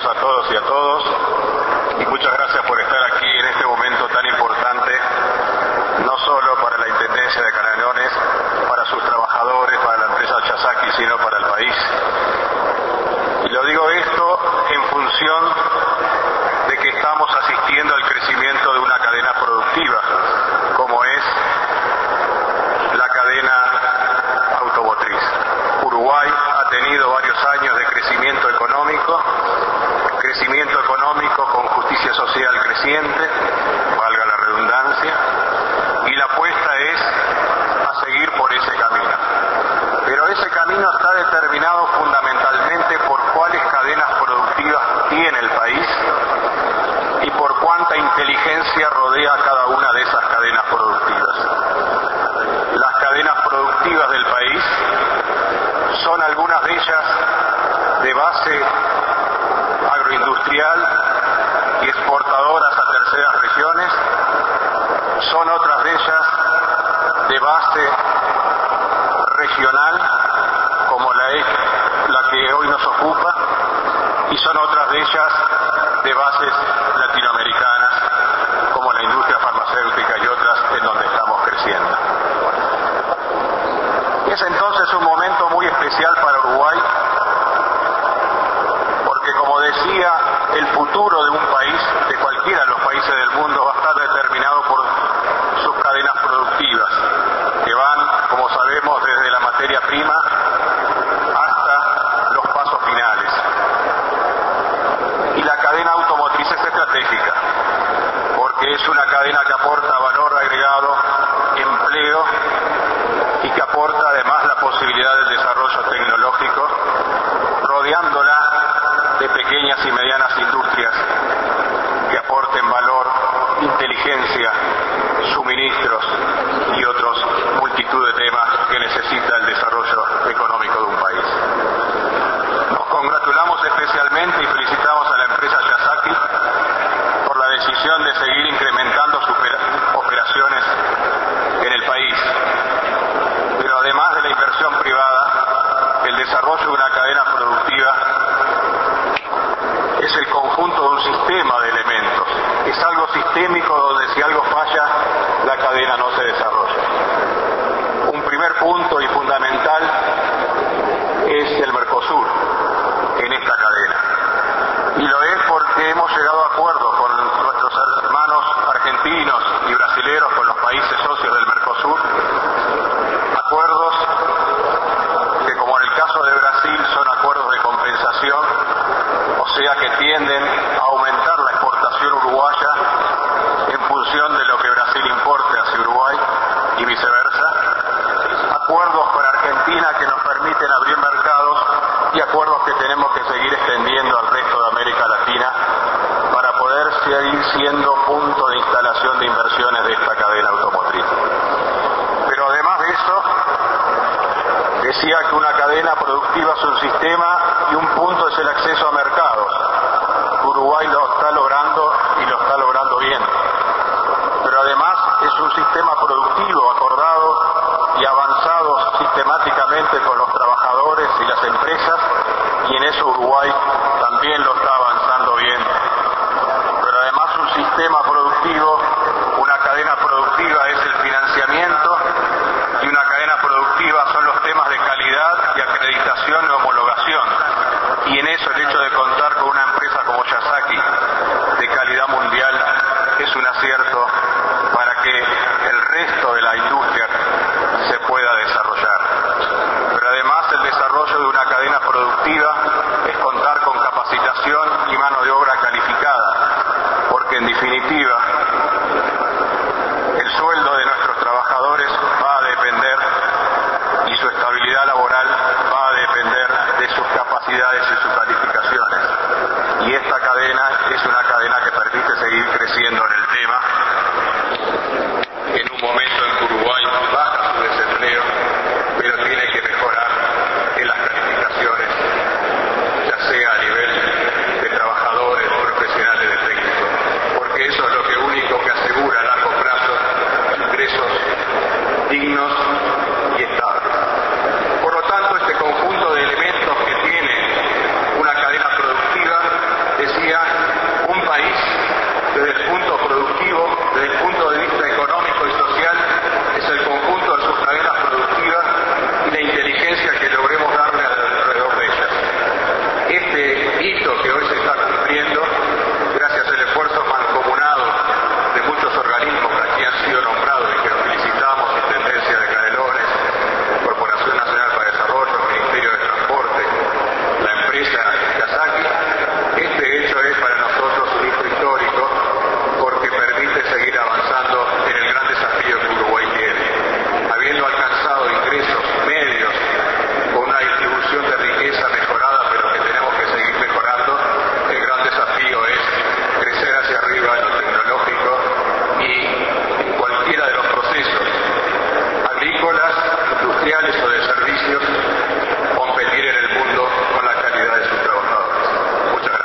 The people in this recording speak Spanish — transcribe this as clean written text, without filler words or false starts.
días a todos y a todos, y muchas gracias por estar aquí en este momento tan importante, no solo para la Intendencia de Canelones, para sus trabajadores, para la empresa Yazaki, sino para el país. Y lo digo esto en función de que estamos asistiendo al crecimiento de una cadena productiva, como es la cadena automotriz. Uruguay ha tenido varios años de crecimiento económico con justicia social creciente, valga la redundancia, y la apuesta es a seguir por ese camino. Pero ese camino está determinado fundamentalmente por cuáles cadenas productivas tiene el país y por cuánta inteligencia rodea cada una de esas cadenas productivas. Las cadenas productivas del país son algunas de ellas de base agroindustrial y exportadoras a terceras regiones, son otras de ellas de base regional, como la que hoy nos ocupa, y son otras de ellas de bases latinoamericanas, como la industria farmacéutica y otras en donde estamos creciendo. Es entonces un momento muy especial para Uruguay, porque como decía, el futuro de un país, de cualquiera de los países del mundo, va a estar determinado por sus cadenas productivas, que van, como sabemos, desde la materia prima hasta los pasos finales. Y la cadena automotriz es estratégica, porque es una cadena que aporta valor agregado, empleo, y que aporta además la posibilidad del desarrollo tecnológico, rodeándola de pequeñas y medianas industrias que aporten valor, inteligencia, suministros y otros multitud de temas que necesita el desarrollo económico de un país. Nos congratulamos especialmente y felicitamos a la empresa Yazaki por la decisión de seguir incrementando sus operaciones en el país. Pero además de la inversión privada, el desarrollo de una cadena productiva es el conjunto de un sistema de elementos. Es algo sistémico donde si algo falla, la cadena no se desarrolla. Un primer punto y fundamental es el Mercosur en esta cadena. Y lo es porque hemos llegado a acuerdos con nuestros hermanos argentinos y brasileros, con los países socios del Mercosur, acuerdos que, como en el caso de Brasil, son acuerdos de compensación, o sea que tienden a aumentar la exportación uruguaya en función de lo que Brasil importe hacia Uruguay y viceversa, acuerdos con Argentina que nos permiten abrir mercados y acuerdos que tenemos que seguir extendiendo al resto de América Latina para poder seguir siendo punto de instalación de inversiones de esta cadena automotriz. Pero además de eso, decía que una cadena productiva es un sistema y un punto es el acceso a mercados. Uruguay lo está logrando y lo está logrando bien. Pero además es un sistema productivo acordado y avanzado sistemáticamente con los trabajadores y las empresas, y en eso Uruguay también lo está avanzando bien. Pero además un sistema productivo, una cadena productiva es el financiamiento, y una cadena productiva son los temas de calidad y acreditación y homologación. Y en eso el hecho de contar con una empresa como Yazaki de calidad mundial es un acierto para que el resto de la industria se pueda desarrollar. Pero además el desarrollo de una cadena productiva es contar con capacitación y mano de obra calificada, porque en definitiva el sueldo de nuestros trabajadores va a depender, y su estabilidad laboral va a depender de sus capacidades